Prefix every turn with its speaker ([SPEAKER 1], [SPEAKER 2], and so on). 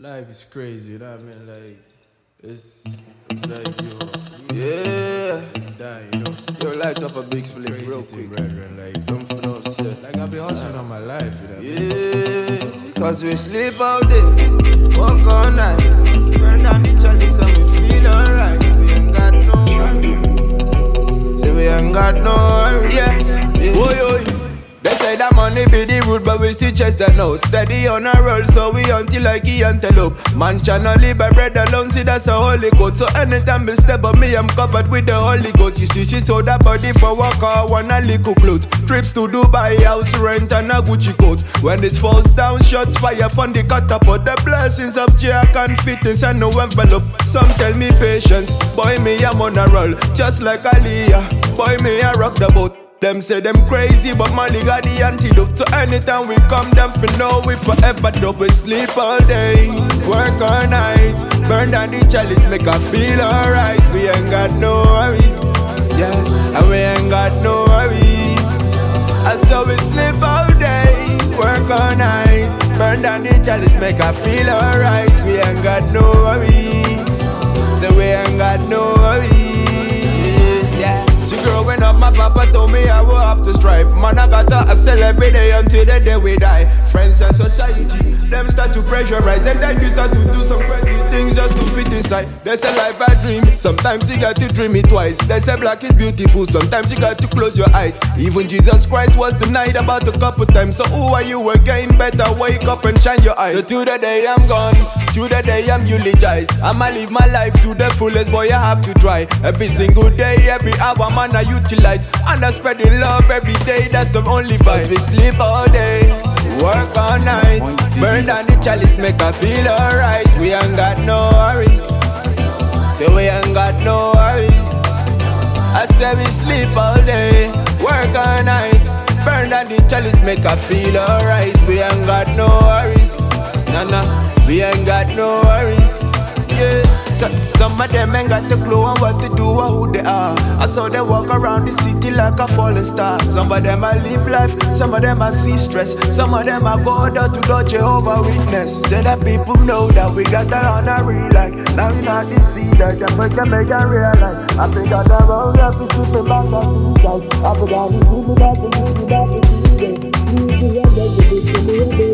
[SPEAKER 1] Life is crazy, you know what I mean? Like, it's like yeah, die, you know.
[SPEAKER 2] Yo, light up a big split real
[SPEAKER 1] Crazy thing,
[SPEAKER 2] quick.
[SPEAKER 1] brethren. Like, don't for no shit. Like, I've been hustling on my life, you know what I mean?
[SPEAKER 2] Yeah, cause we sleep all day, walk all night. Burn down the chalice and we feel alright. We ain't got no worries. Say we ain't got no worries. Yeah, yeah. They say that money be the root, but we still chase that note. Steady on a roll, so we until like he antelope. Man shall not live by bread alone, see that's a holy code. So anytime we step up me, I'm covered with the Holy Ghost. You see, she sold that body for work, I want a little clothes. Trips to Dubai, house rent and a Gucci coat. When it falls down, shots fire from the catapult. The blessings of Jah can fit inside no envelope. Some tell me patience, boy me I'm on a roll. Just like Aliyah, boy me I rock the boat. Them say them crazy, but Mali got the antidote. So anytime we come, them for know we forever dope. We sleep all day, work all night. Burn down the chalice, make her feel alright. We ain't got no worries, yeah, and we ain't got no worries. And so we sleep all day, work all night. Burn down the chalice, make her feel alright. We ain't got no worries, so we ain't got no worries, yeah. So growing up, my papa told me I will have to strive. Man, I gotta hustle every day until the day we die. Friends and society, them start to pressurize, and then you start to do some crazy things just to fit inside. There's a life I dream, sometimes you got to dream it twice. They say black is beautiful, sometimes you got to close your eyes. Even Jesus Christ was denied about a couple times. So who are you again? Better wake up and shine your eyes. So to the day I'm gone, to the day I'm eulogized, I'ma live my life to the fullest, boy I have to try. Every single day, every hour, man I utilize. And I spread the love every day, that's the only vibe. We sleep all day, work all night. Burn down the chalice, make her feel alright. We ain't got no worries, so we ain't got no worries. I say we sleep all day, work all night. Burn down the chalice, make her feel alright. We ain't got no worries, nah, we ain't got no worries, yeah. So, some of them ain't got the clue on what to do or who they are. I saw them walk around the city like a falling star. Some of them I live life, some of them I see stress. Some of them I go down to the Jehovah Witness. So that people know that we got that on a real life. Now we not see that, just make them realize. I think that the road up is super back on the side. I forgot to see that, to see that, to see that.